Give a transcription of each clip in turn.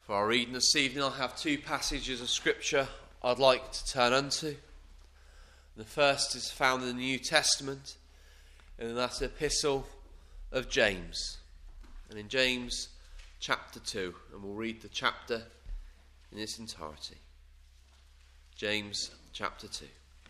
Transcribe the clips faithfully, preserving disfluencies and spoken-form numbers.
For our reading this evening, I have two passages of Scripture I'd like to turn unto. The first is found in the New Testament, in that epistle of James. And in James chapter two, and we'll read the chapter in its entirety. James chapter two.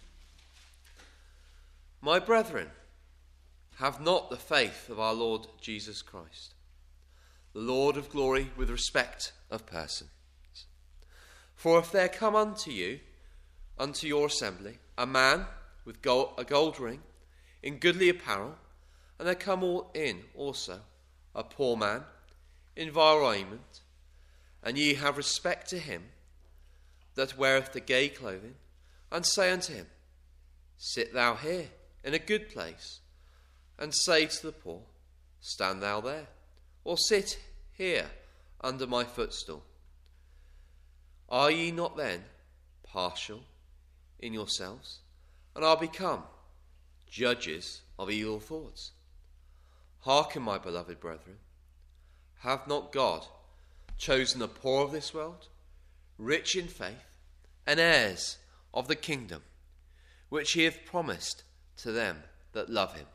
My brethren, have not the faith of our Lord Jesus Christ, the Lord of glory, with respect of persons. For if there come unto you, unto your assembly, a man with gold, a gold ring, in goodly apparel, and there come all in also a poor man, in vile raiment, and ye have respect to him that weareth the gay clothing, and say unto him, Sit thou here in a good place, and say to the poor, Stand thou there, or sit here under my footstool. Are ye not then partial in yourselves, and are become judges of evil thoughts? Hearken, my beloved brethren, hath not God chosen the poor of this world, rich in faith, and heirs of the kingdom, which he hath promised to them that love him?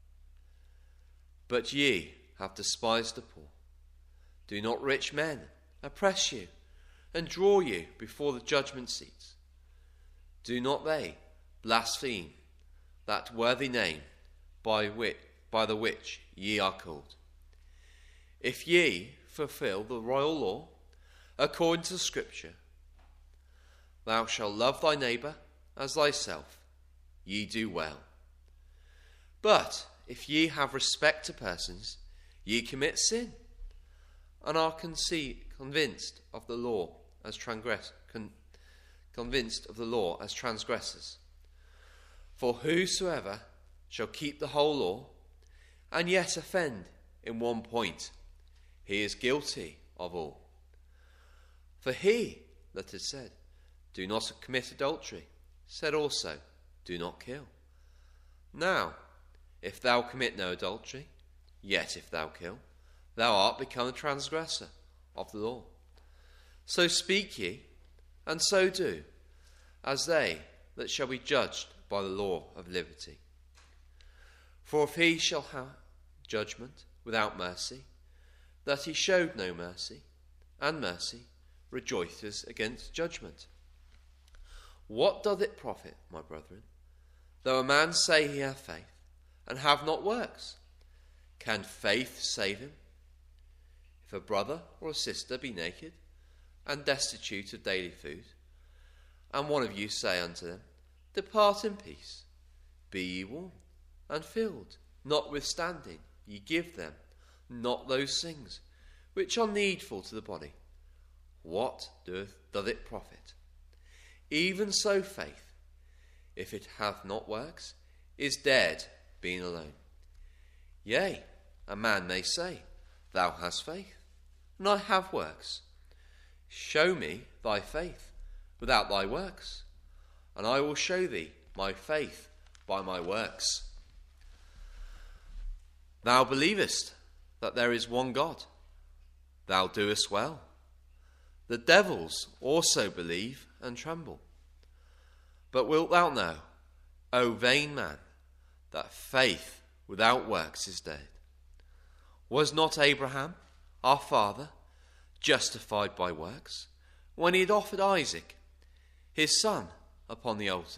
But ye have despised the poor. Do not rich men oppress you, and draw you before the judgment seats? Do not they blaspheme that worthy name by which, by the which ye are called? If ye fulfill the royal law according to Scripture, Thou shalt love thy neighbour as thyself, ye do well. But if ye have respect to persons, ye commit sin, and are conce- convinced of the law as transgress- con- convinced of the law as transgressors. For whosoever shall keep the whole law, and yet offend in one point, he is guilty of all. For he that has said, Do not commit adultery, said also, Do not kill. Now, if thou commit no adultery, yet if thou kill, thou art become a transgressor of the law. So speak ye, and so do, as they that shall be judged by the law of liberty. For if he shall have judgment without mercy, that he showed no mercy, and mercy rejoices against judgment. What doth it profit, my brethren, though a man say he hath faith, and have not works? Can faith save him? If a brother or a sister be naked, and destitute of daily food, and one of you say unto them, Depart in peace, be ye warmed and filled, notwithstanding ye give them not those things which are needful to the body, what doth, doth it profit? Even so faith, if it hath not works, is dead being alone. Yea, a man may say, Thou hast faith, and I have works. Show me thy faith without thy works, and I will show thee my faith by my works. Thou believest that there is one God. Thou doest well. The devils also believe and tremble. But wilt thou know, O vain man, that faith without works is dead? Was not Abraham, our father, justified by works, when he had offered Isaac, his son, upon the altar?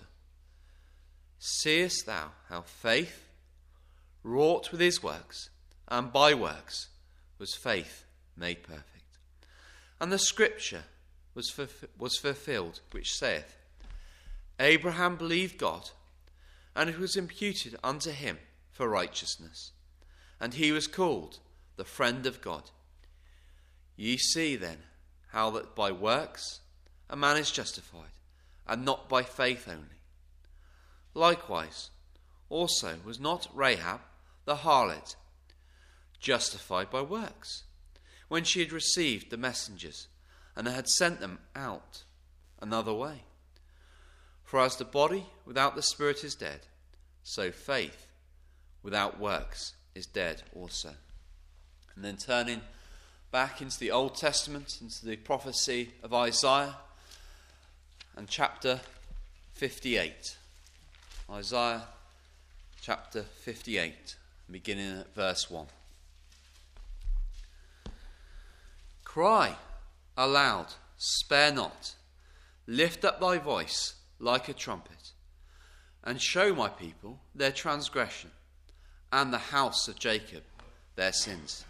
Seest thou how faith, wrought with his works, and by works, was faith made perfect? And the scripture was, fulf- was fulfilled, which saith, Abraham believed God, and it was imputed unto him for righteousness, and he was called the friend of God. Ye see then how that by works a man is justified, and not by faith only. Likewise also was not Rahab the harlot justified by works, when she had received the messengers, and had sent them out another way? For as the body without the spirit is dead, so faith without works is dead also. And then turning back into the Old Testament, into the prophecy of Isaiah and chapter fifty-eight. Isaiah chapter fifty-eight, beginning at verse one. Cry aloud, spare not, lift up thy voice like a trumpet, and show my people their transgression, and the house of Jacob their sins.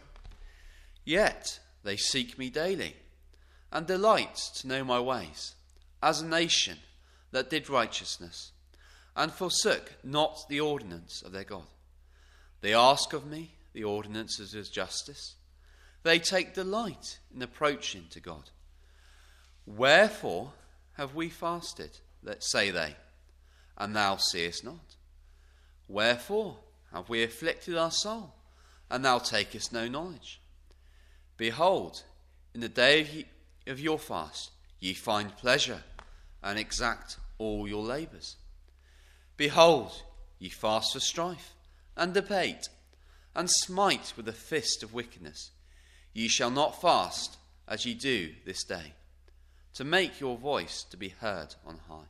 Yet they seek me daily, and delight to know my ways, as a nation that did righteousness, and forsook not the ordinance of their God. They ask of me the ordinances of justice. They take delight in approaching to God. Wherefore have we fasted, say they, and thou seest not? Wherefore have we afflicted our soul, and thou takest no knowledge? Behold, in the day of, ye, of your fast ye find pleasure, and exact all your labours. Behold, ye fast for strife, and debate, and smite with the fist of wickedness. Ye shall not fast as ye do this day, to make your voice to be heard on high.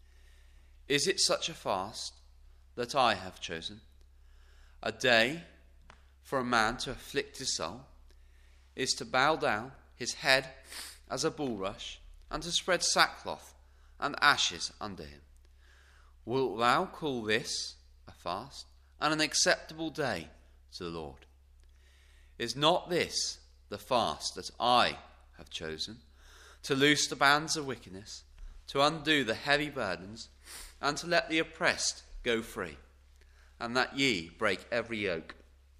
Is it such a fast that I have chosen? A day for a man to afflict his soul is to bow down his head as a bulrush, and to spread sackcloth and ashes under him. Wilt thou call this a fast, and an acceptable day to the Lord? Is not this the fast that I have chosen, to loose the bands of wickedness, to undo the heavy burdens, and to let the oppressed go free, and that ye break every yoke?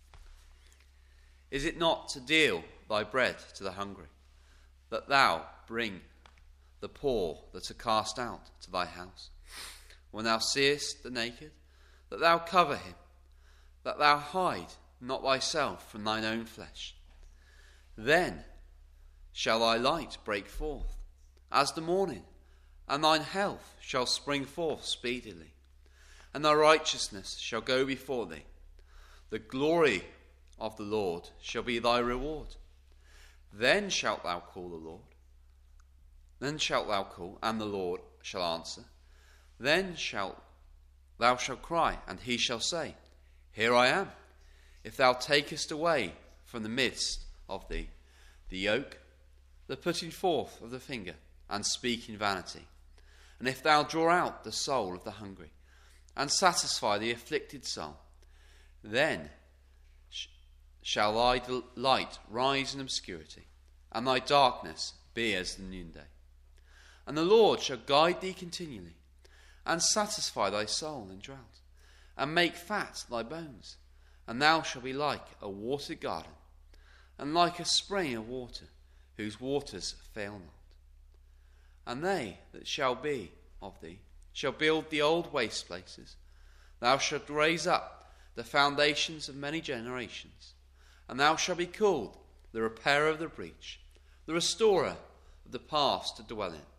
Is it not to deal thy bread to the hungry, that thou bring the poor that are cast out to thy house? When thou seest the naked, that thou cover him, that thou hide not thyself from thine own flesh. Then shall thy light break forth as the morning, and thine health shall spring forth speedily, and thy righteousness shall go before thee. The glory of the Lord shall be thy reward. Then shalt thou call the Lord. Then shalt thou call, and the Lord shall answer. Then shalt thou shalt cry, and he shall say, Here I am. If thou takest away from the midst of thee the yoke, the putting forth of the finger, and speaking vanity, and if thou draw out the soul of the hungry, and satisfy the afflicted soul, then sh- shall thy light rise in obscurity, and thy darkness be as the noonday. And the Lord shall guide thee continually, and satisfy thy soul in drought, and make fat thy bones. And thou shalt be like a watered garden, and like a spring of water, whose waters fail not. And they that shall be of thee shall build the old waste places. Thou shalt raise up the foundations of many generations, and thou shalt be called the repairer of the breach, the restorer of the paths to dwell in.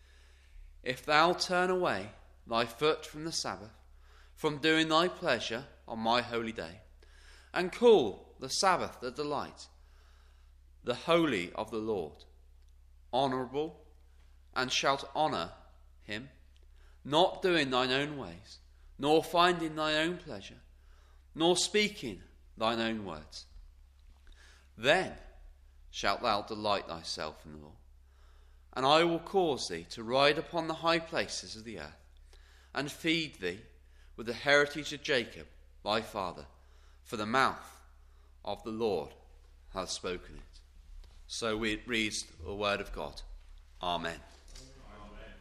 If thou turn away thy foot from the Sabbath, from doing thy pleasure on my holy day, and call the Sabbath the delight, the holy of the Lord, honourable, and shalt honour him, not doing thine own ways, nor finding thine own pleasure, nor speaking thine own words, then shalt thou delight thyself in the Lord. And I will cause thee to ride upon the high places of the earth, and feed thee with the heritage of Jacob thy father, for the mouth of the Lord hath spoken it. So we read the word of God. Amen. Amen.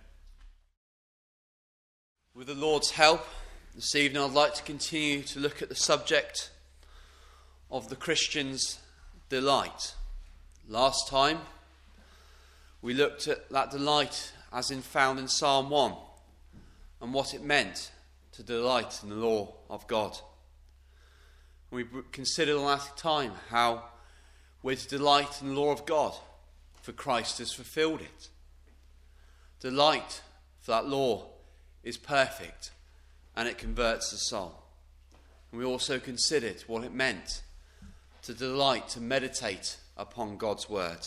With the Lord's help, this evening I'd like to continue to look at the subject of the Christian's delight. Last time we looked at that delight as in found in Psalm one, and what it meant to delight in the law of God. We considered last time how we're to delight in the law of God, for Christ has fulfilled it. Delight for that law is perfect, and it converts the soul. And we also considered what it meant to delight, to meditate upon God's word.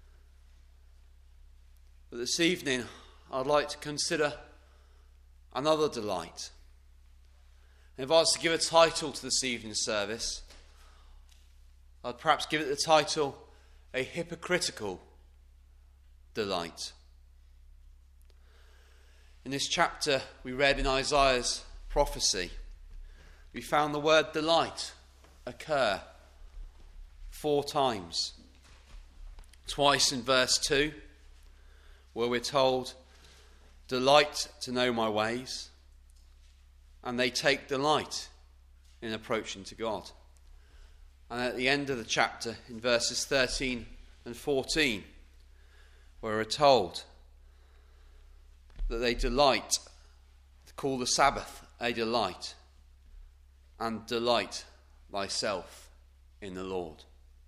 But this evening, I'd like to consider another delight. And if I was to give a title to this evening's service, I'd perhaps give it the title, A Hypocritical Delight. In this chapter we read in Isaiah's prophecy, we found the word delight occur four times. Twice in verse two, where we're told, delight to know my ways, and they take delight in approaching to God. And at the end of the chapter, in verses thirteen and fourteen, where we're told that they delight, to call the Sabbath a delight, and delight thyself in the Lord.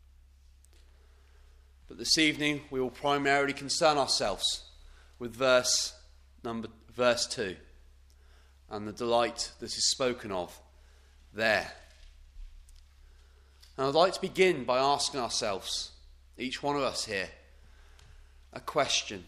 But this evening we will primarily concern ourselves with verse number verse two and the delight that is spoken of there. And I'd like to begin by asking ourselves, each one of us here, a question.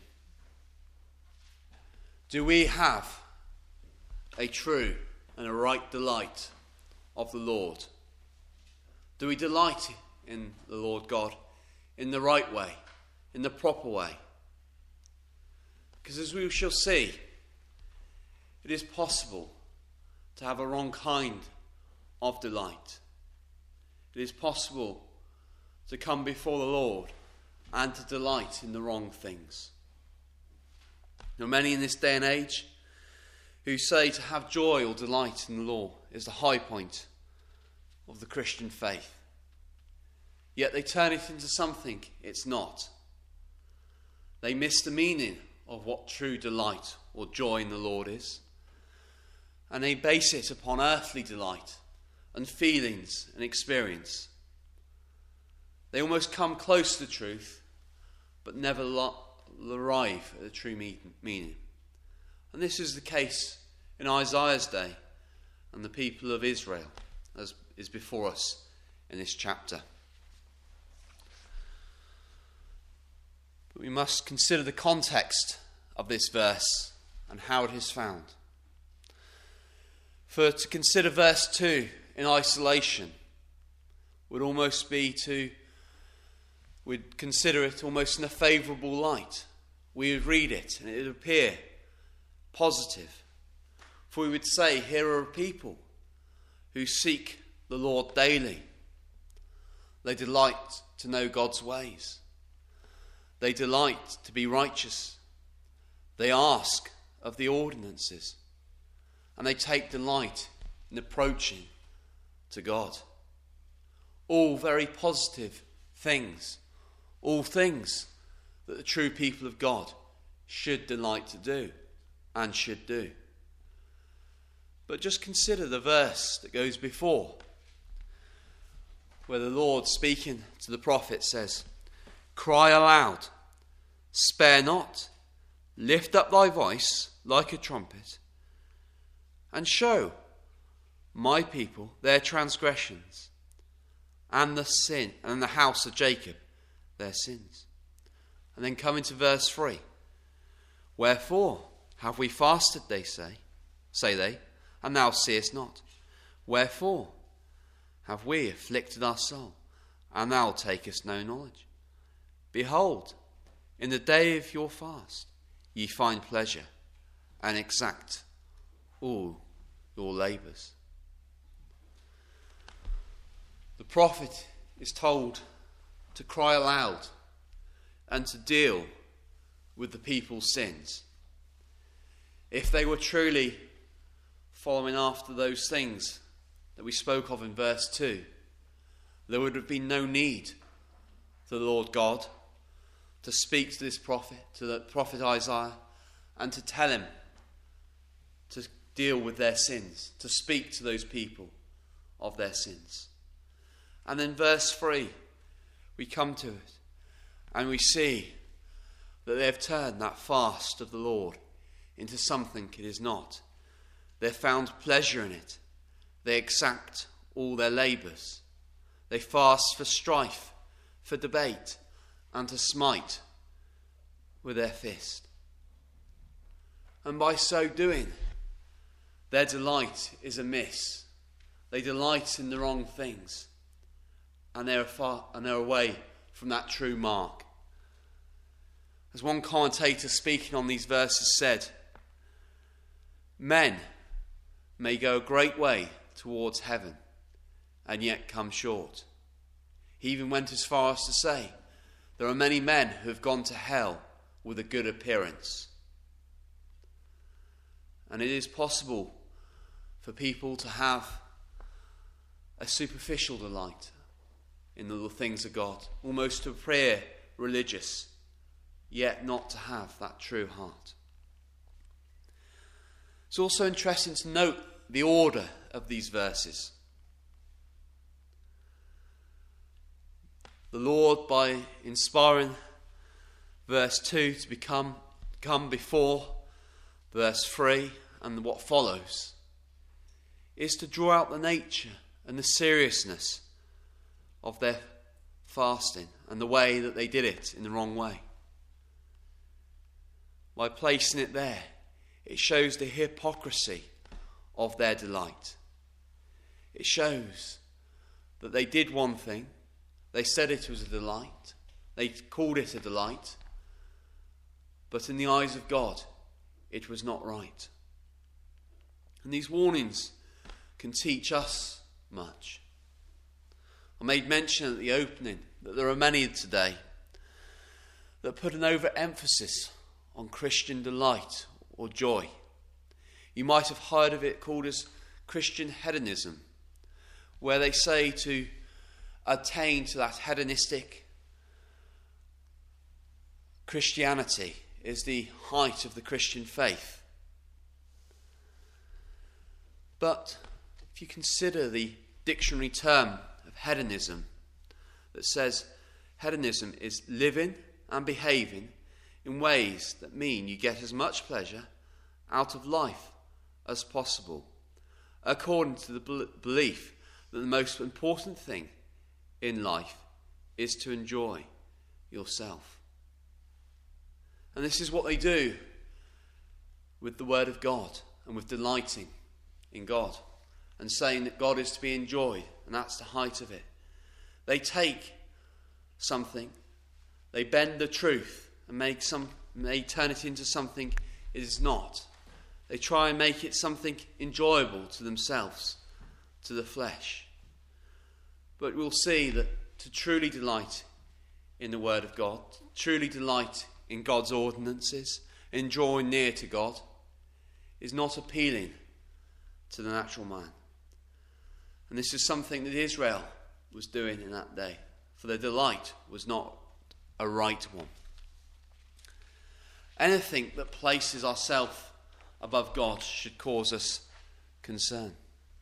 Do we have a true and a right delight of the Lord? Do we delight in the Lord God in the right way, in the proper way? Because as we shall see, it is possible to have a wrong kind of delight. It is possible to come before the Lord and to delight in the wrong things. There are many in this day and age who say to have joy or delight in the law is the high point of the Christian faith. Yet they turn it into something it's not. They miss the meaning of what true delight or joy in the Lord is. And they base it upon earthly delight and feelings and experience. They almost come close to the truth, but never arrive at the true meaning. And this is the case in Isaiah's day and the people of Israel, as is before us in this chapter. But we must consider the context of this verse and how it is found. For to consider verse two in isolation would almost be to, we'd consider it almost in a favourable light. We would read it and it would appear positive. For we would say, here are a people who seek the Lord daily. They delight to know God's ways. They delight to be righteous. They ask of the ordinances. And they take delight in approaching to God. All very positive things. All things that the true people of God should delight to do and should do. But just consider the verse that goes before, where the Lord, speaking to the prophet, says, cry aloud, spare not, lift up thy voice like a trumpet, and show my people their transgressions, and the sin, and the house of Jacob their sins. And then come into verse three. Wherefore have we fasted, they say, say they, and thou seest not? Wherefore have we afflicted our soul, and thou takest no knowledge? Behold, in the day of your fast ye find pleasure, and exact all your labours. The prophet is told to cry aloud and to deal with the people's sins. If they were truly following after those things that we spoke of in verse two, there would have been no need for the Lord God to speak to this prophet, to the prophet Isaiah, and to tell him to deal with their sins, to speak to those people of their sins. And then verse three, we come to it, and we see that they have turned that fast of the Lord into something it is not. They've found pleasure in it. They exact all their labours. They fast for strife for debate, and to smite with their fist. And by so doing, their delight is amiss. They delight in the wrong things, and they're far and they're away from that true mark. As one commentator speaking on these verses said, men may go a great way towards heaven and yet come short. He even went as far as to say, there are many men who have gone to hell with a good appearance. And it is possible for people to have a superficial delight in the things of God, almost to appear religious, yet not to have that true heart. It's also interesting to note the order of these verses. The Lord, by inspiring verse two to become come before verse three and what follows, is to draw out the nature and the seriousness of their fasting and the way that they did it in the wrong way. By placing it there, it shows the hypocrisy of their delight. It shows that they did one thing, they said it was a delight, they called it a delight, but in the eyes of God, it was not right. And these warnings can teach us much. I made mention at the opening that there are many today that put an overemphasis on Christian delight or joy. You might have heard of it called as Christian hedonism, where they say to attain to that hedonistic Christianity is the height of the Christian faith. But if you consider the dictionary term of hedonism that says hedonism is living and behaving in ways that mean you get as much pleasure out of life as possible, according to the belief that the most important thing in life is to enjoy yourself. And this is what they do with the Word of God and with delighting in God and saying that God is to be enjoyed, and that's the height of it. They take something, they bend the truth and make some, they turn it into something it is not. They try and make it something enjoyable to themselves, to the flesh. But we'll see that to truly delight in the Word of God, truly delight in God's ordinances, in drawing near to God, is not appealing to the natural man. And this is something that Israel was doing in that day, for their delight was not a right one. Anything that places ourselves above God should cause us concern.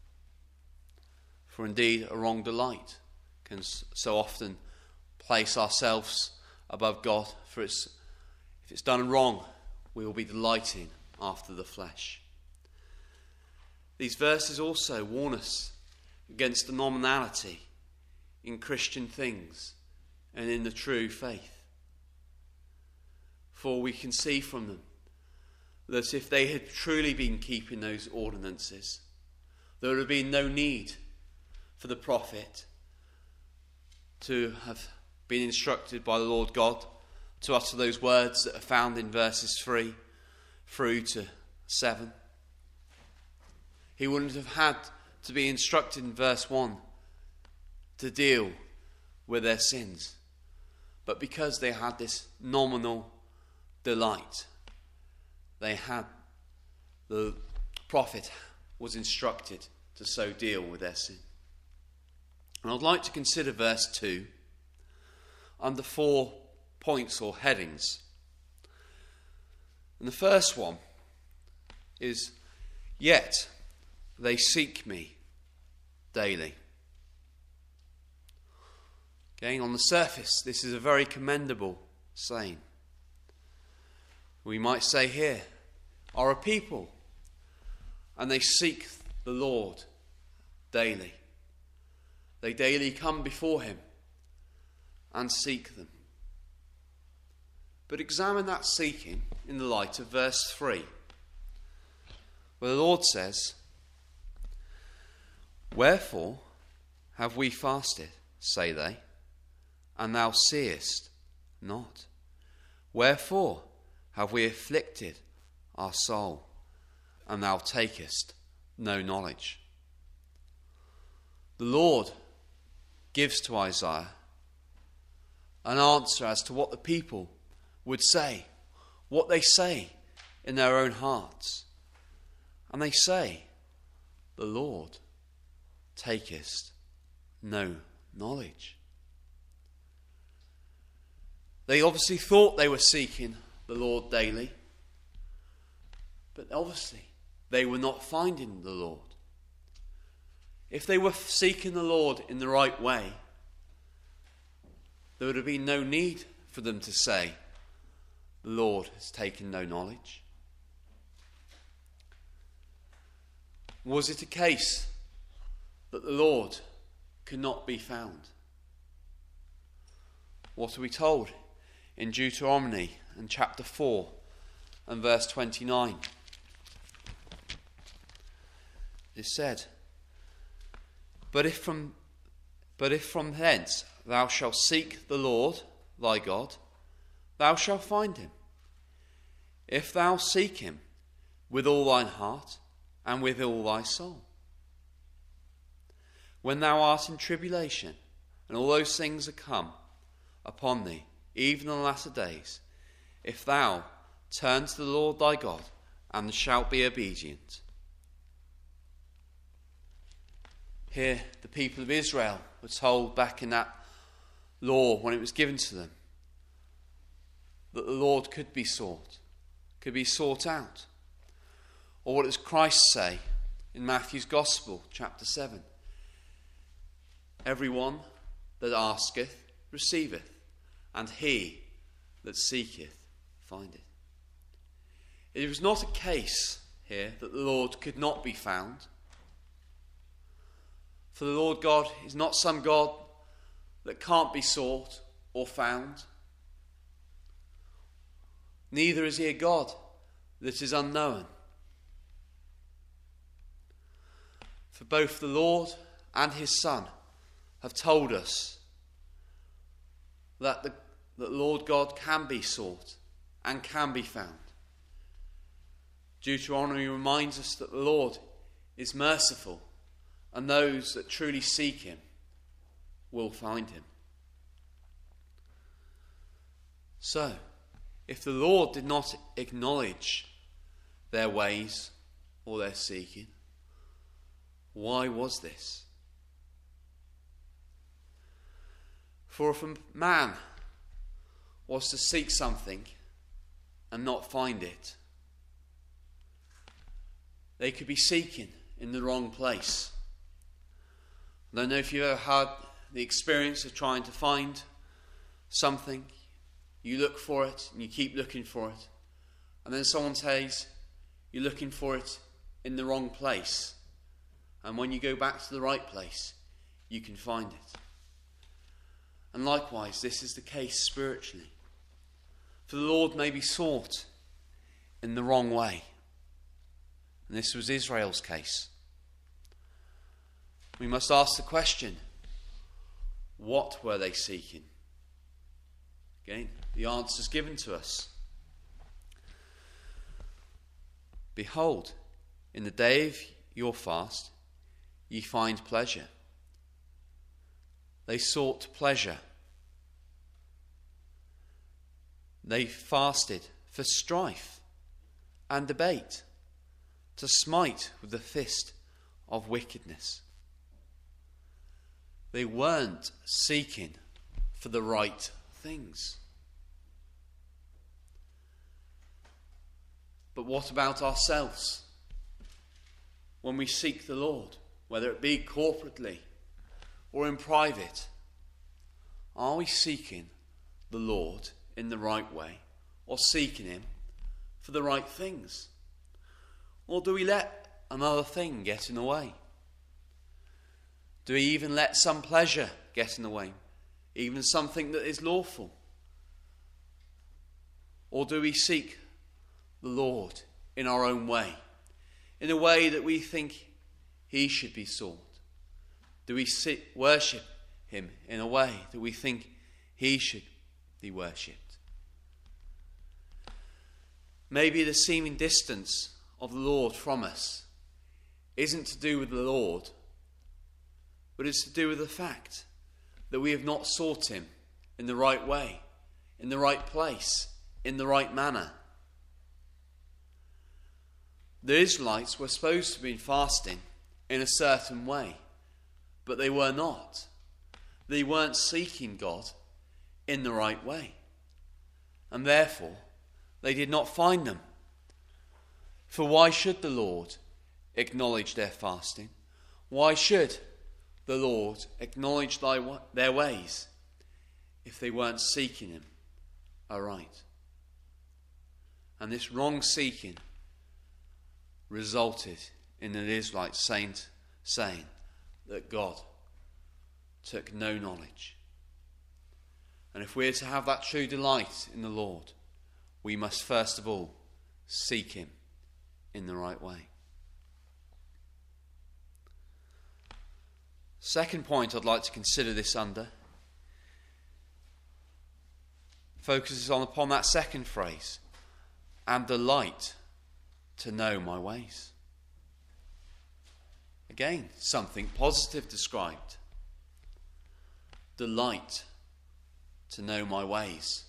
For indeed, a wrong delight can so often place ourselves above God, for it's, if it's done wrong, we will be delighting after the flesh. These verses also warn us against the nominality in Christian things and in the true faith. For we can see from them that if they had truly been keeping those ordinances, there would have been no need for the prophet to have been instructed by the Lord God to utter those words that are found in verses three through to seven. He wouldn't have had to be instructed in verse one to deal with their sins. But because they had this nominal delight, they had, the prophet was instructed to so deal with their sin. And I'd like to consider verse two under four points or headings. And the first one is, yet they seek me daily. Again, on the surface, this is a very commendable saying. We might say here, are a people, and they seek the Lord daily. They daily come before him and seek them. But examine that seeking in the light of verse three, where the Lord says, "Wherefore have we fasted, say they, and thou seest not? Wherefore have we afflicted our soul, and thou takest no knowledge?" The Lord gives to Isaiah an answer as to what the people would say, what they say in their own hearts. And they say, "The Lord takest no knowledge." They obviously thought they were seeking the Lord daily, but obviously they were not finding the Lord. If they were seeking the Lord in the right way, there would have been no need for them to say, "The Lord has taken no knowledge." Was it a case that the Lord could not be found? What are we told in Deuteronomy and chapter four and verse twenty-nine? It is said, But if from but if from hence thou shalt seek the Lord thy God, thou shalt find him, if thou seek him with all thine heart and with all thy soul. When thou art in tribulation, and all those things are come upon thee, even in the latter days, if thou turn to the Lord thy God, and shalt be obedient. Here, the people of Israel were told back in that law when it was given to them that the Lord could be sought, could be sought out. Or what does Christ say in Matthew's Gospel, chapter seven? "Everyone that asketh receiveth, and he that seeketh findeth." It was not a case here that the Lord could not be found. For the Lord God is not some God that can't be sought or found. Neither is he a God that is unknown. For both the Lord and his Son have told us that the that Lord God can be sought and can be found. Deuteronomy reminds us that the Lord is merciful, and those that truly seek him will find him. So, if the Lord did not acknowledge their ways or their seeking, why was this? For if a man was to seek something and not find it, they could be seeking in the wrong place. I don't know if you've ever had the experience of trying to find something. You look for it and you keep looking for it, and then someone says you're looking for it in the wrong place, and when you go back to the right place, you can find it. And likewise, this is the case spiritually. For the Lord may be sought in the wrong way. And this was Israel's case. We must ask the question, what were they seeking? Again, the answer is given to us. Behold, in the day of your fast, ye find pleasure. They sought pleasure. They fasted for strife and debate, to smite with the fist of wickedness. They weren't seeking for the right things. But what about ourselves? When we seek the Lord, whether it be corporately or in private, are we seeking the Lord in the right way, or seeking him for the right things? Or do we let another thing get in the way? Do we even let some pleasure get in the way? even something that is lawful? Or do we seek the Lord in our own way, in a way that we think he should be sought? Do we sit, worship him in a way that we think he should be worshipped? Maybe the seeming distance of the Lord from us isn't to do with the Lord, but it's to do with the fact that we have not sought him in the right way, in the right place, in the right manner. The Israelites were supposed to be fasting in a certain way, but they were not. They weren't seeking God in the right way, and therefore they did not find them. For why should the Lord acknowledge their fasting? Why should the Lord acknowledge thy, their ways if they weren't seeking him aright? And this wrong seeking resulted in the Israelites saying, saying that God took no knowledge. And if we're to have that true delight in the Lord, we must first of all seek him in the right way. Second point I'd like to consider this under focuses on upon that second phrase, and delight to know my ways. Again, something positive described. Delight to know my ways.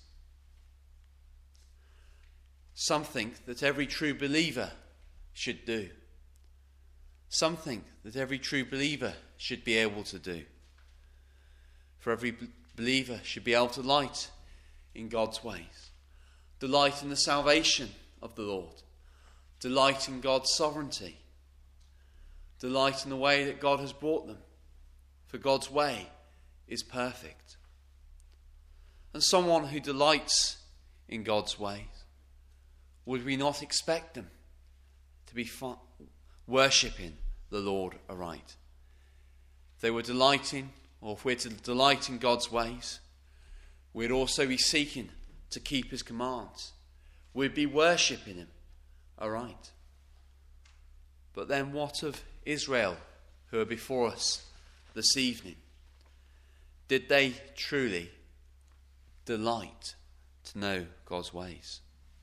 Something that every true believer should do. Something that every true believer should be able to do. For every b- believer should be able to delight in God's ways. Delight in the salvation of the Lord. Delight in God's sovereignty. Delight in the way that God has brought them. For God's way is perfect. And someone who delights in God's ways, would we not expect them to be fa- worshipping the Lord aright? If they were delighting, or if we're to delight in God's ways, we'd also be seeking to keep his commands. We'd be worshipping him aright. But then what of Israel, who are before us this evening? Did they truly delight to know God's ways?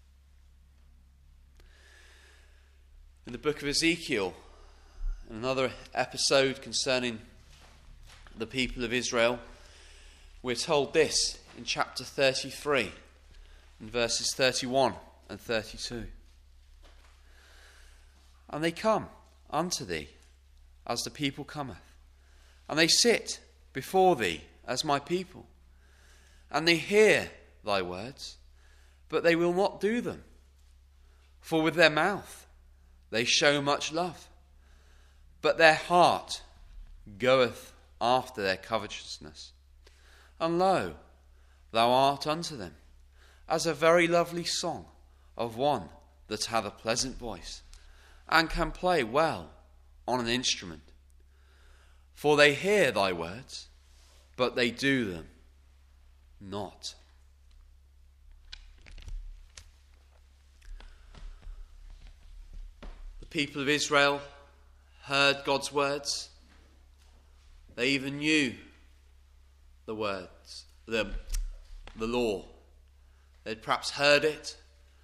In the book of Ezekiel, another episode concerning the people of Israel, we're told this in chapter thirty-three, in verses thirty-one and thirty-two. And they come unto thee as the people cometh, and they sit before thee as my people, and they hear thy words, but they will not do them. For with their mouth they show much love, but their heart goeth after their covetousness. And lo, thou art unto them as a very lovely song of one that hath a pleasant voice, and can play well on an instrument. For they hear thy words, but they do them not. The people of Israel heard God's words. They even knew the words, the, the law. They'd perhaps heard it,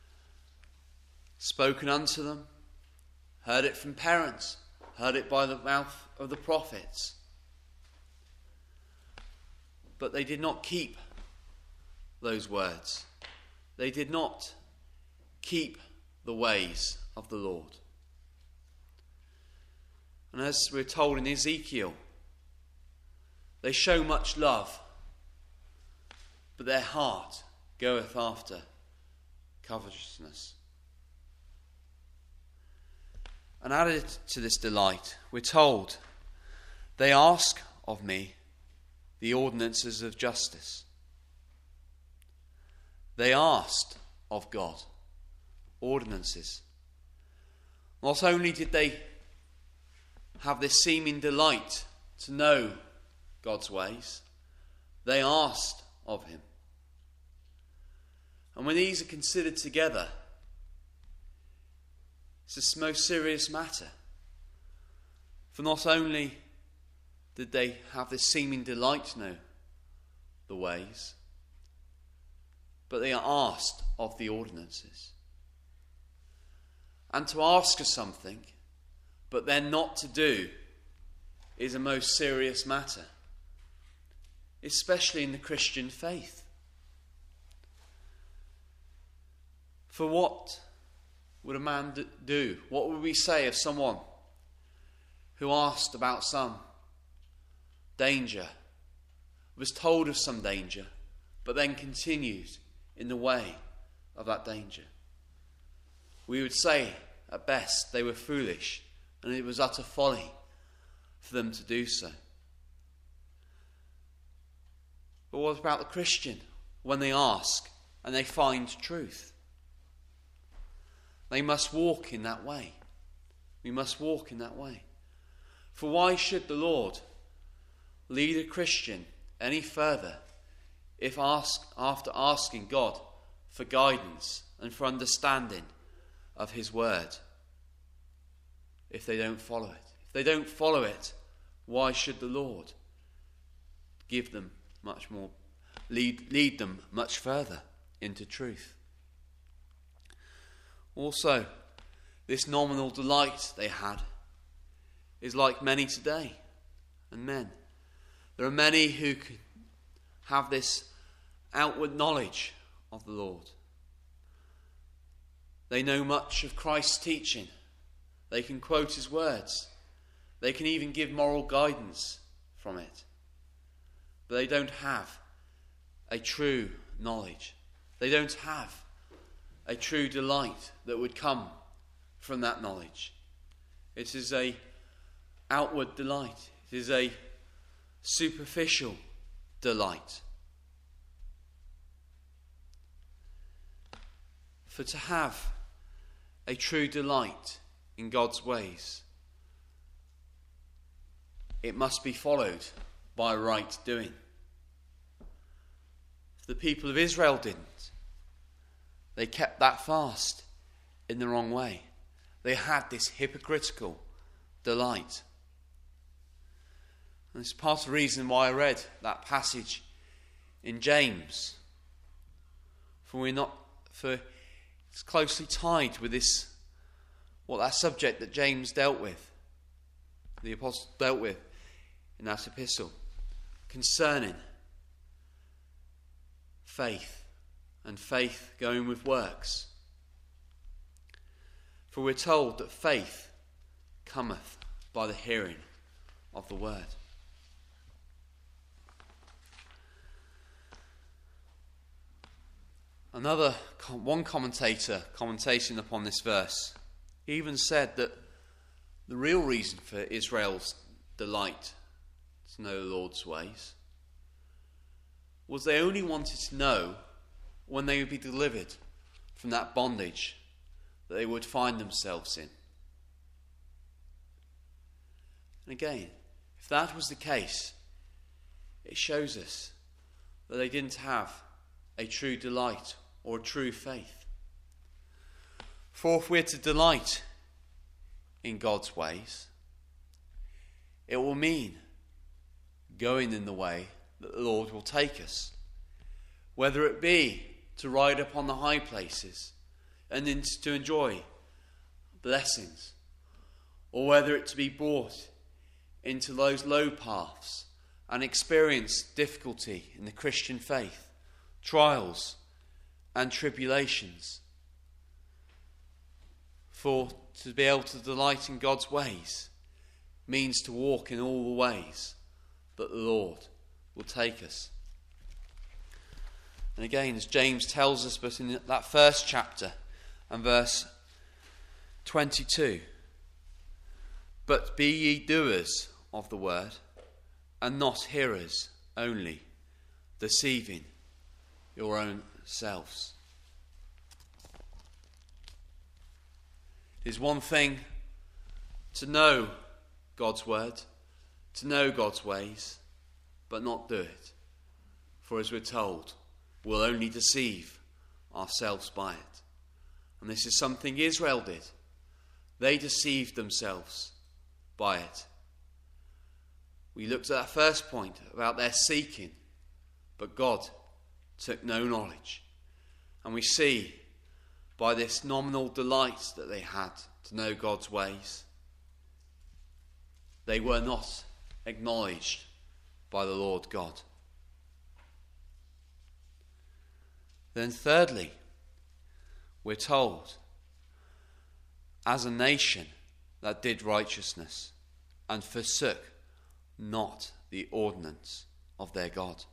spoken unto them, heard it from parents, heard it by the mouth of the prophets. But they did not keep those words. They did not keep the ways of the Lord. And as we're told in Ezekiel, they show much love, but their heart goeth after covetousness. And added to this delight, we're told, they ask of me the ordinances of justice. They asked of God ordinances. Not only did they have this seeming delight to know God's ways, they asked of him. And when these are considered together, it's a most serious matter. For not only did they have this seeming delight to know the ways, but they are asked of the ordinances. And to ask of something, but then not to do, is a most serious matter, especially in the Christian faith. For what would a man do? What would we say of someone who asked about some danger, was told of some danger, but then continued in the way of that danger? We would say, at best, they were foolish, and it was utter folly for them to do so. But what about the Christian when they ask and they find truth? They must walk in that way. We must walk in that way. For why should the Lord lead a Christian any further if ask, after asking God for guidance and for understanding of his word, if they don't follow it? If they don't follow it, why should the Lord give them much more, lead, lead them much further into truth? Also, this nominal delight they had is like many today and men. There are many who can have this outward knowledge of the Lord. They know much of Christ's teaching. They can quote his words. They can even give moral guidance from it. But they don't have a true knowledge. They don't have a true delight that would come from that knowledge. It is a outward delight. It is a superficial delight. For to have a true delight in God's ways, it must be followed by right doing. The people of Israel didn't. They kept that fast in the wrong way. They had this hypocritical delight. And it's part of the reason why I read that passage in James. For we're not, for it's closely tied with this, what that subject that James dealt with, the apostle dealt with in that epistle, concerning faith, and faith going with works. For we're told that faith cometh by the hearing of the word. Another, one commentator commentating upon this verse even said that the real reason for Israel's delight to know the Lord's ways was they only wanted to know when they would be delivered from that bondage that they would find themselves in. And again, if that was the case, it shows us that they didn't have a true delight or a true faith. For if we're to delight in God's ways, it will mean going in the way that the Lord will take us, whether it be to ride upon the high places and to enjoy blessings, or whether it to be brought into those low paths and experience difficulty in the Christian faith, trials and tribulations. For to be able to delight in God's ways means to walk in all the ways that the Lord will take us. And again, as James tells us, but in that first chapter and verse twenty-two, but be ye doers of the word, and not hearers only, deceiving your own selves. It is one thing to know God's word, to know God's ways, but not do it. For as we're told, we'll only deceive ourselves by it. And this is something Israel did. They deceived themselves by it. We looked at that first point about their seeking, but God took no knowledge. And we see by this nominal delight that they had to know God's ways, they were not acknowledged by the Lord God. Then thirdly, we're told, as a nation that did righteousness and forsook not the ordinance of their God.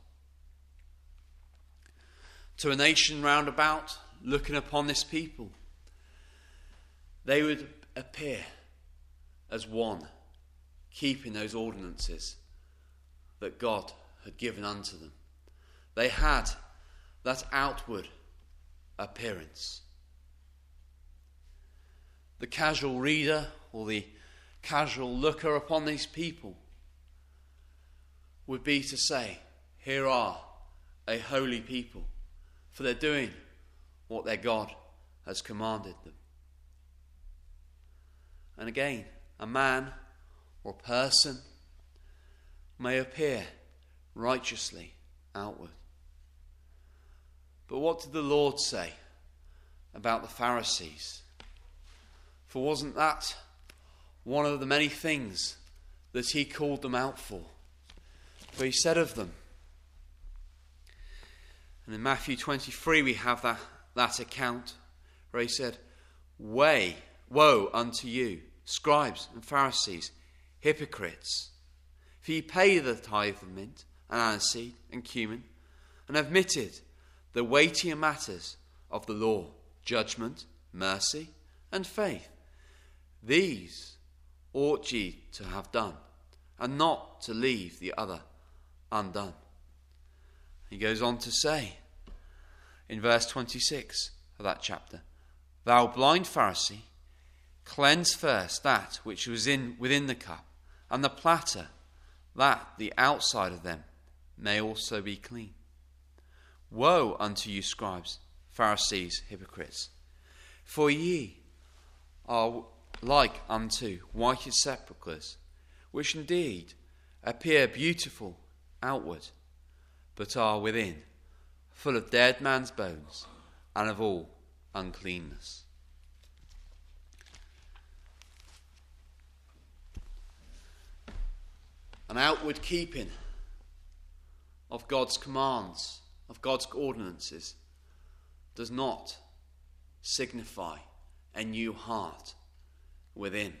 To a nation round about, looking upon this people, they would appear as one, keeping those ordinances that God had given unto them. They had that outward appearance. The casual reader or the casual looker upon these people would be to say, here are a holy people, for they're doing what their God has commanded them. And again, a man or person may appear righteously outward. But what did the Lord say about the Pharisees? For wasn't that one of the many things that he called them out for? For he said of them, and in Matthew twenty-three we have that, that account where he said, Way, woe unto you, scribes and Pharisees, hypocrites, for ye pay the tithe of mint and aniseed and cumin, and have omitted the weightier matters of the law, judgment, mercy, and faith. These ought ye to have done, and not to leave the other undone. He goes on to say, in verse twenty-six of that chapter, Thou blind Pharisee, cleanse first that which was in within the cup, and the platter, that the outside of them may also be clean. Woe unto you, scribes, Pharisees, hypocrites! For ye are like unto whited sepulchres, which indeed appear beautiful outward, but are within full of dead man's bones and of all uncleanness. An outward keeping of God's commands, of God's ordinances, does not signify a new heart within.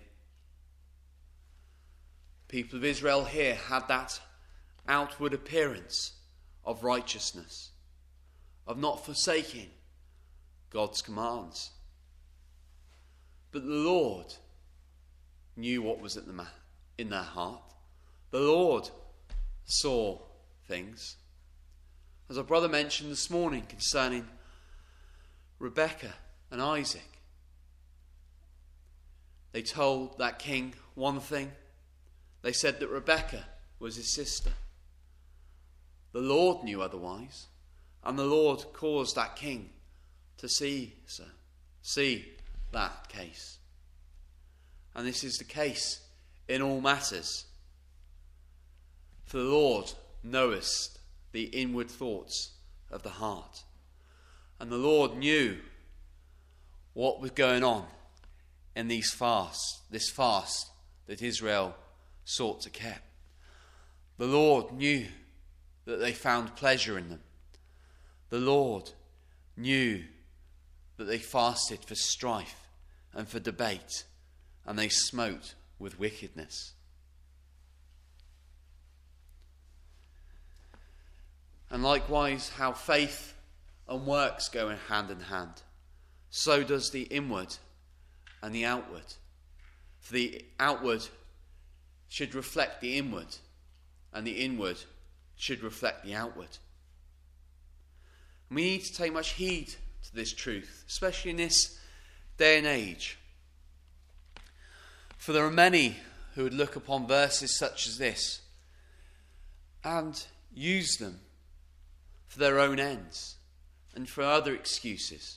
People of Israel here had that outward appearance of righteousness, of not forsaking God's commands. But the Lord knew what was at the ma- in their heart. The Lord saw things. As our brother mentioned this morning concerning Rebekah and Isaac, they told that king one thing. They said that Rebekah was his sister. The Lord knew otherwise, and the Lord caused that king to see so, see that case. And this is the case in all matters. For the Lord knoweth the inward thoughts of the heart. And the Lord knew what was going on in these fasts, this fast that Israel sought to keep. The Lord knew that they found pleasure in them. The Lord knew that they fasted for strife and for debate, and they smote with wickedness. And likewise, how faith and works go in hand in hand, so does the inward and the outward. For the outward should reflect the inward, and the inward should reflect the outward. And we need to take much heed to this truth, especially in this day and age. For there are many who would look upon verses such as this and use them for their own ends and for other excuses.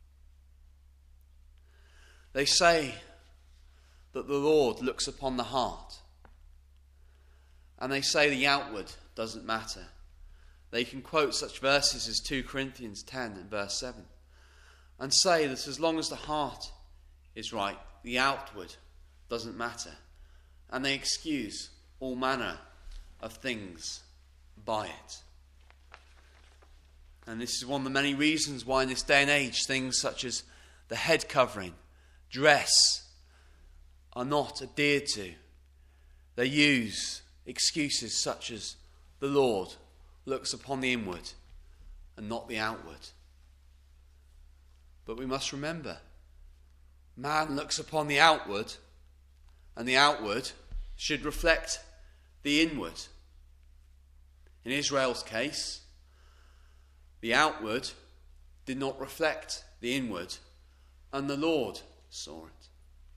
They say that the Lord looks upon the heart, and they say the outward doesn't matter. They can quote such verses as two Corinthians ten and verse seven and say that as long as the heart is right, the outward doesn't matter. And they excuse all manner of things by it. And this is one of the many reasons why in this day and age things such as the head covering, dress, are not adhered to. They use excuses such as the Lord looks upon the inward and not the outward. But we must remember, man looks upon the outward, and the outward should reflect the inward. In Israel's case, the outward did not reflect the inward, and the Lord saw it.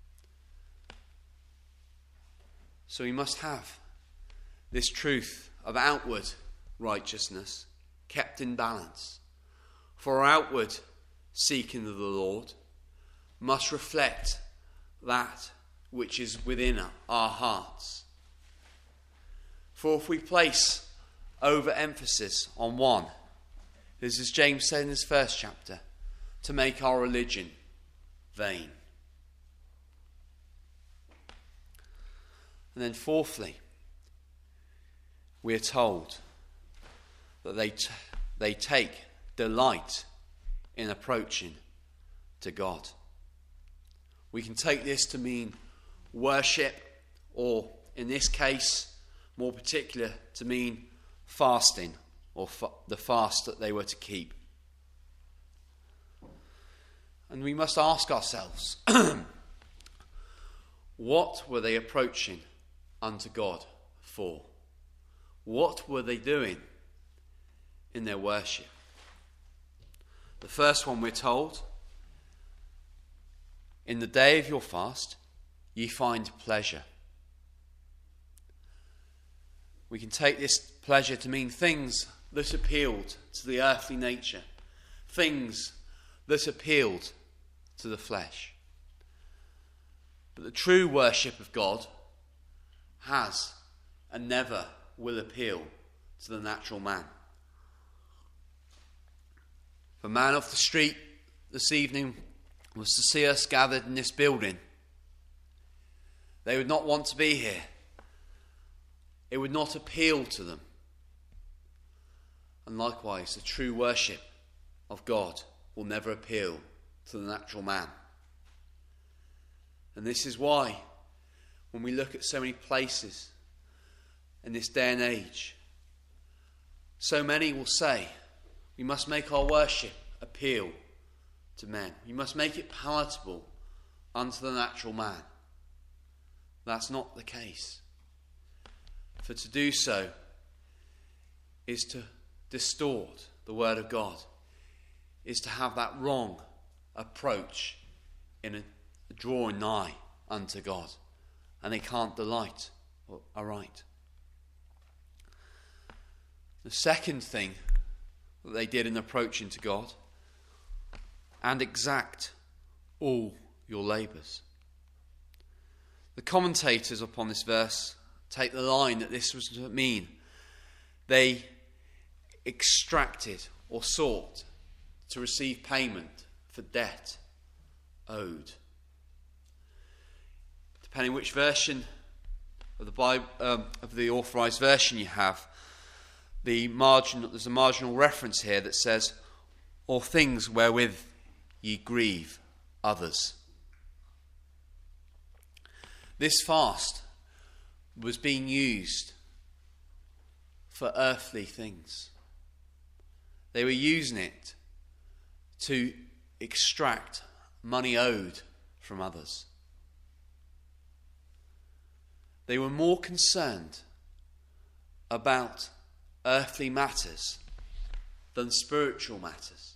So we must have this truth of outward righteousness kept in balance. For our outward seeking of the Lord must reflect that which is within our hearts. For if we place overemphasis on one, it is as James said in his first chapter, to make our religion vain. And then fourthly, we are told that they t- they take delight in approaching to God. We can take this to mean worship, or in this case, more particular, to mean fasting, or fa- the fast that they were to keep. And we must ask ourselves, what were they approaching unto God for? What were they doing in their worship? The first one, we're told, in the day of your fast, ye find pleasure. We can take this pleasure to mean things that appealed to the earthly nature, things that appealed to the flesh. But the true worship of God has and never will appeal to the natural man. If a man off the street this evening was to see us gathered in this building, they would not want to be here. It would not appeal to them. And likewise, the true worship of God will never appeal to the natural man. And this is why, when we look at so many places in this day and age, so many will say, we must make our worship appeal to men. We must make it palatable unto the natural man. That's not the case. For to do so is to distort the word of God, is to have that wrong approach in a, a drawing nigh unto God, and they can't delight aright. The second thing that they did in approaching to God, and exact all your labours. The commentators upon this verse take the line that this was to mean they extracted or sought to receive payment for debt owed. Depending which version of the Bible, um, of the authorized version you have, the margin, there's a marginal reference here that says, or things wherewith ye grieve others. This fast was being used for earthly things. They were using it to extract money owed from others. They were more concerned about earthly matters than spiritual matters.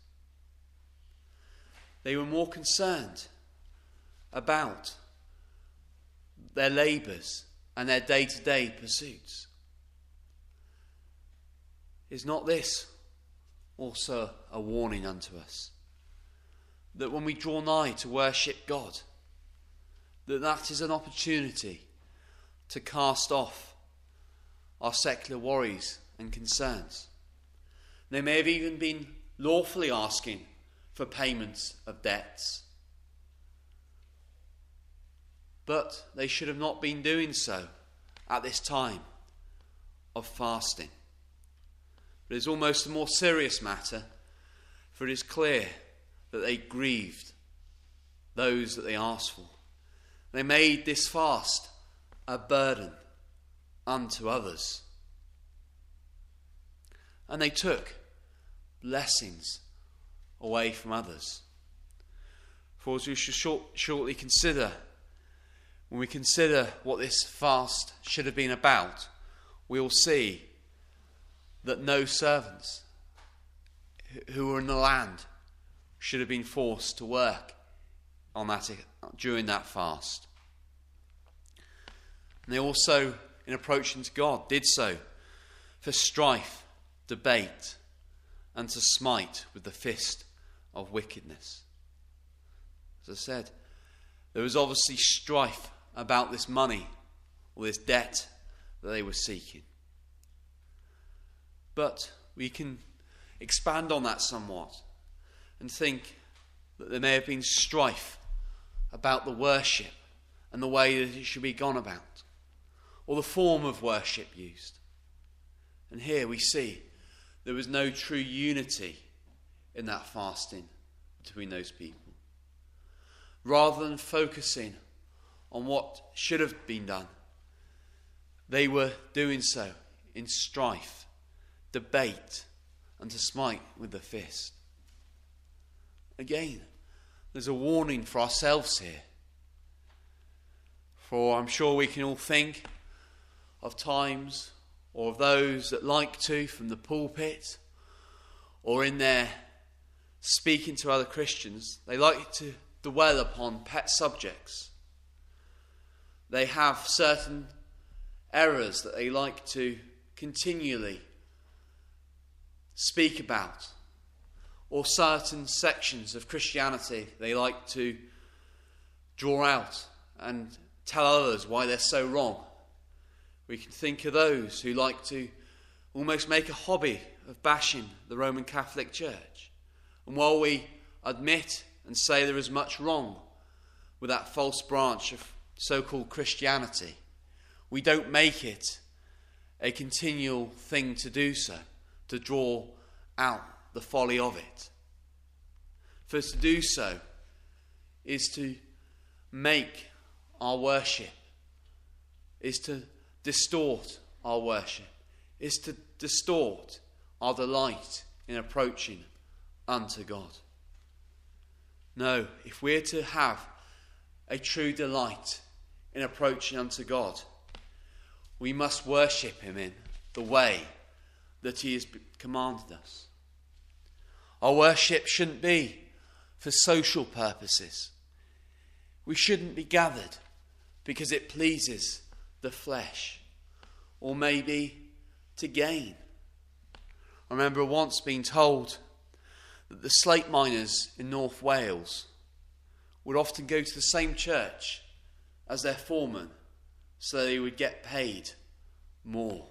They were more concerned about their labours and their day-to-day pursuits. Is not this also a warning unto us. That when we draw nigh to worship God, that that is an opportunity to cast off our secular worries and concerns. They may have even been lawfully asking for payments of debts, but they should have not been doing so at this time of fasting. But it is almost a more serious matter, for it is clear that they grieved those that they asked for. They made this fast a burden unto others. And they took blessings away from others. For as we shall short, shortly consider, when we consider what this fast should have been about, we will see that no servants who were in the land should have been forced to work on that during that fast. And they also, in approaching to God, did so for strife, debate, and to smite with the fist of wickedness. As I said, there was obviously strife about this money or this debt that they were seeking. But we can expand on that somewhat and think that there may have been strife about the worship and the way that it should be gone about, or the form of worship used. And here we see there was no true unity in that fasting between those people. Rather than focusing on what should have been done, they were doing so in strife, debate, and to smite with the fist. Again, there's a warning for ourselves here. For I'm sure we can all think of times, or of those that like to, from the pulpit, or in their speaking to other Christians, they like to dwell upon pet subjects. They have certain errors that they like to continually speak about, or certain sections of Christianity they like to draw out and tell others why they're so wrong. We can think of those who like to almost make a hobby of bashing the Roman Catholic Church. And while we admit and say there is much wrong with that false branch of so-called Christianity, we don't make it a continual thing to do so, to draw out the folly of it. For to do so is to make our worship, is to distort our worship, is to distort our delight in approaching unto God. No, if we're to have a true delight in approaching unto God, we must worship him in the way that he has commanded us. Our worship shouldn't be for social purposes. We shouldn't be gathered because it pleases the flesh, or maybe to gain. I remember once being told that the slate miners in North Wales would often go to the same church as their foreman so they would get paid more.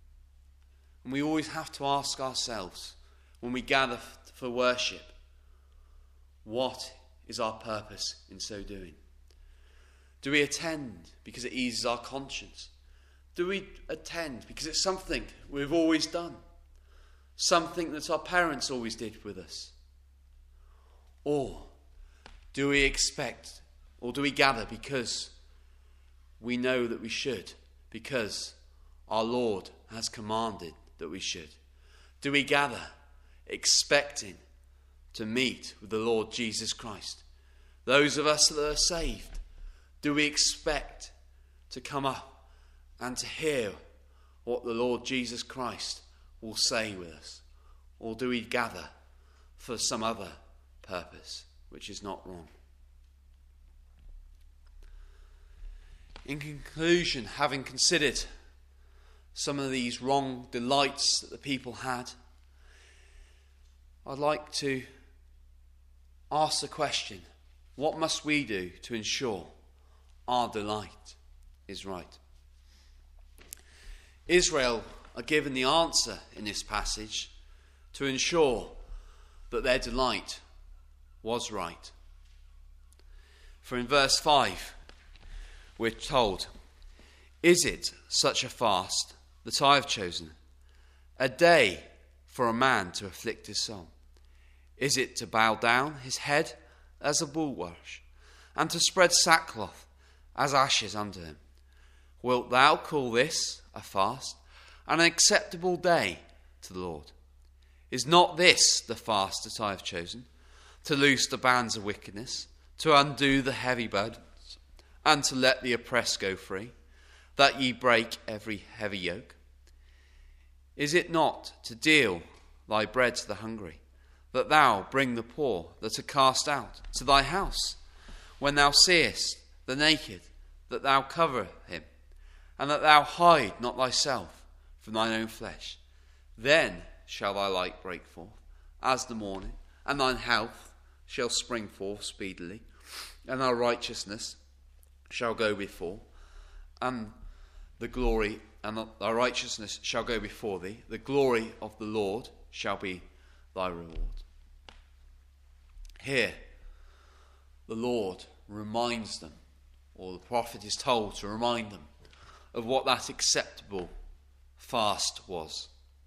And we always have to ask ourselves when we gather for worship, what is our purpose in so doing? Do we attend because it eases our conscience? Do we attend because it's something we've always done? Something that our parents always did with us? Or do we expect, or do we gather because we know that we should, because our Lord has commanded that we should? Do we gather expecting to meet with the Lord Jesus Christ? Those of us that are saved, do we expect to come up and to hear what the Lord Jesus Christ will say with us? Or do we gather for some other purpose, which is not wrong? In conclusion, having considered some of these wrong delights that the people had, I'd like to ask the question, what must we do to ensure our delight is right? Israel are given the answer in this passage to ensure that their delight was right. For in verse five, we're told, "Is it such a fast that I have chosen, a day for a man to afflict his soul? Is it to bow down his head as a bulrush, and to spread sackcloth as ashes under him? Wilt thou call this a fast, and an acceptable day to the Lord? Is not this the fast that I have chosen, to loose the bands of wickedness, to undo the heavy burdens, and to let the oppressed go free, that ye break every heavy yoke? Is it not to deal thy bread to the hungry, that thou bring the poor that are cast out to thy house, when thou seest the naked, that thou cover him, and that thou hide not thyself from thine own flesh? Then shall thy light break forth as the morning, and thine health shall spring forth speedily, and thy righteousness shall go before, and the glory and thy righteousness shall go before thee. The glory of the Lord shall be thy reward." Here, the Lord reminds them, or the prophet is told to remind them, of what that acceptable fast was.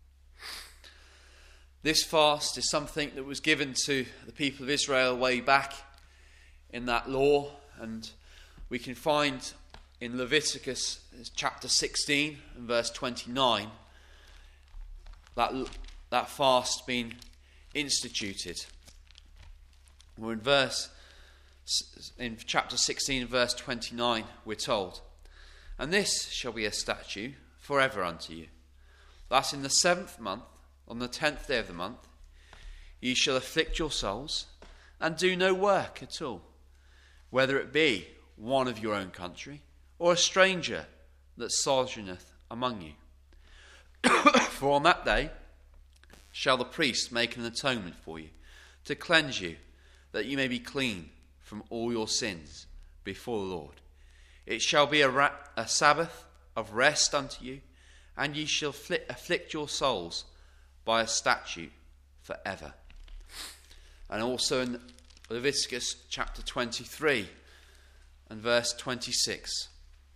This fast is something that was given to the people of Israel way back in that law, and we can find in Leviticus chapter sixteen and verse twenty-nine that, that fast being instituted. We're in verse in chapter sixteen and verse twenty-nine, we're told, "And this shall be a statute forever unto you, that in the seventh month, on the tenth day of the month, ye shall afflict your souls, and do no work at all, whether it be one of your own country, or a stranger that sojourneth among you. For on that day shall the priest make an atonement for you, to cleanse you, that you may be clean from all your sins before the Lord. It shall be a, ra- a Sabbath of rest unto you, and ye shall fli- afflict your souls by a statute forever." And also in Leviticus chapter twenty-three and verse twenty-six.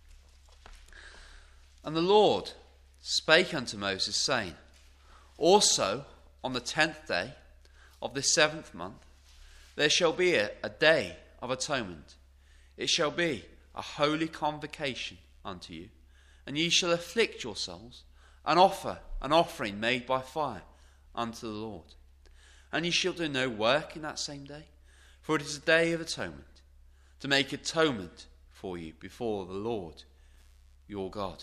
"And the Lord spake unto Moses, saying, Also on the tenth day of the seventh month there shall be a, a day of atonement. It shall be a holy convocation unto you, and ye shall afflict your souls, and offer an offering made by fire unto the Lord. And ye shall do no work in that same day, for it is a day of atonement, to make atonement for you before the Lord your God."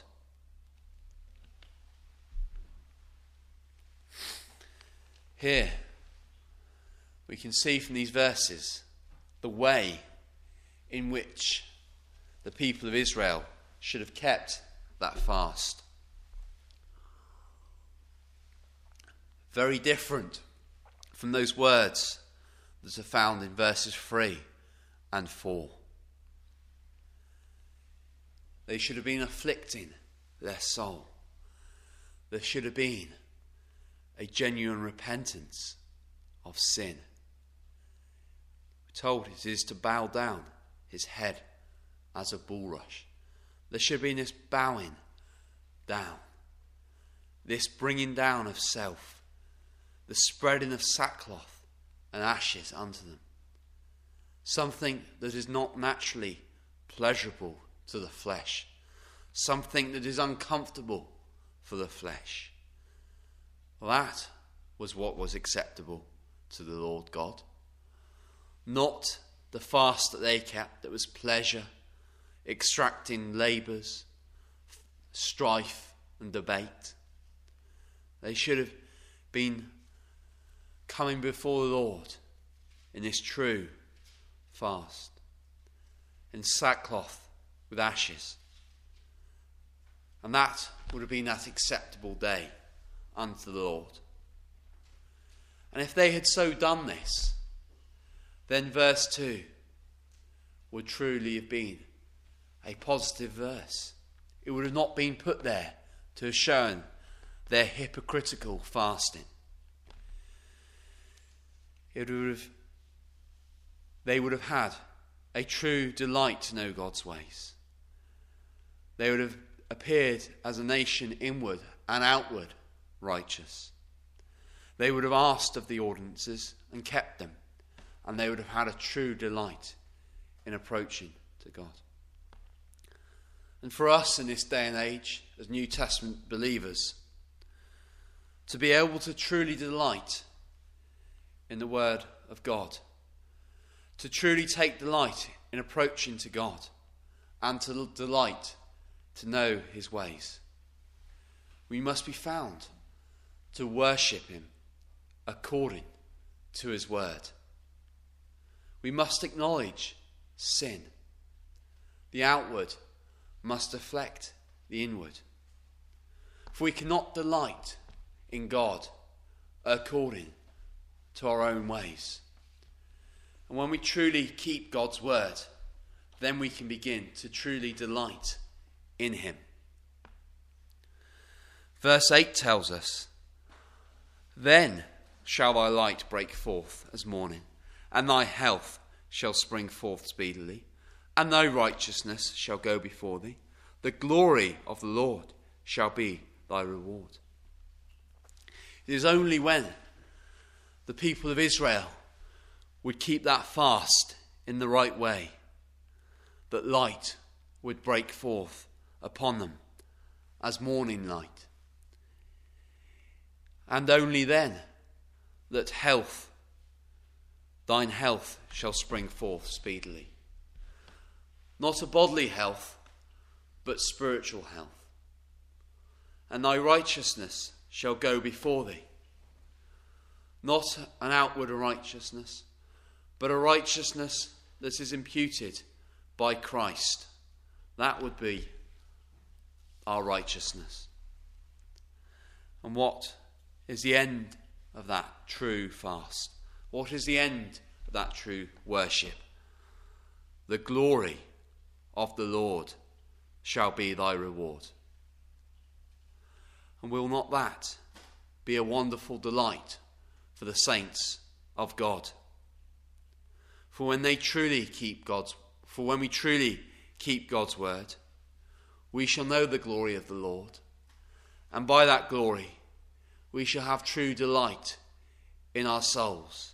Here, we can see from these verses the way in which the people of Israel should have kept that fast. Very different from those words that are found in verses three and four. They should have been afflicting their soul. There should have been a genuine repentance of sin. We're told it is to bow down his head as a bulrush. There should have been this bowing down, this bringing down of self, the spreading of sackcloth and ashes unto them. Something that is not naturally pleasurable to the flesh, something that is uncomfortable for the flesh. That was what was acceptable to the Lord God. Not the fast that they kept that was pleasure, extracting labours, strife and debate. They should have been coming before the Lord in this true fast, in sackcloth with ashes. And that would have been that acceptable day unto the Lord. And if they had so done this, then verse two would truly have been a positive verse. It would have not been put there to have shown their hypocritical fasting. It would have, they would have had a true delight to know God's ways. They would have appeared as a nation inward and outward righteous. They would have asked of the ordinances and kept them, and they would have had a true delight in approaching to God. And for us in this day and age, as New Testament believers, to be able to truly delight in the Word of God, to truly take delight in approaching to God, and to delight to know his ways, we must be found to worship him according to his word. We must acknowledge sin. The outward must reflect the inward. For we cannot delight in God according to our own ways. And when we truly keep God's word, then we can begin to truly delight in him. Verse eight tells us, "Then shall thy light break forth as morning, and thy health shall spring forth speedily, and thy righteousness shall go before thee. The glory of the Lord shall be thy reward." It is only when the people of Israel would keep that fast in the right way that light would break forth upon them as morning light. And only then that health, thine health shall spring forth speedily. Not a bodily health, but spiritual health. And thy righteousness shall go before thee. Not an outward righteousness, but a righteousness that is imputed by Christ. That would be our righteousness. And what is the end of that true fast? What is the end of that true worship? The glory of the Lord shall be thy reward. And will not that be a wonderful delight for the saints of God? For when they truly keep God's, for when we truly keep God's word, we shall know the glory of the Lord, and by that glory we shall have true delight in our souls.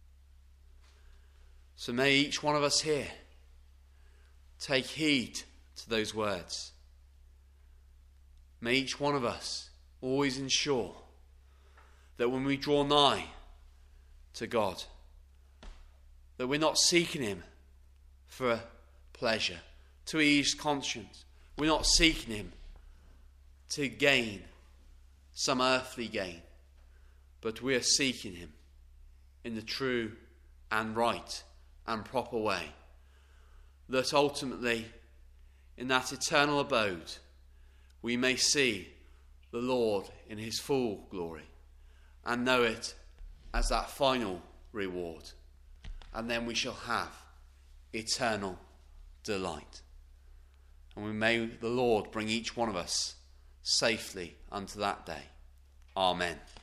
So may each one of us here take heed to those words. May each one of us always ensure that when we draw nigh to God, that we're not seeking him for pleasure, to ease conscience. We're not seeking him to gain some earthly gain, but we are seeking him in the true and right and proper way, that ultimately in that eternal abode we may see the Lord in his full glory and know it as that final reward, and then we shall have eternal delight. And we may the Lord bring each one of us safely unto that day. Amen.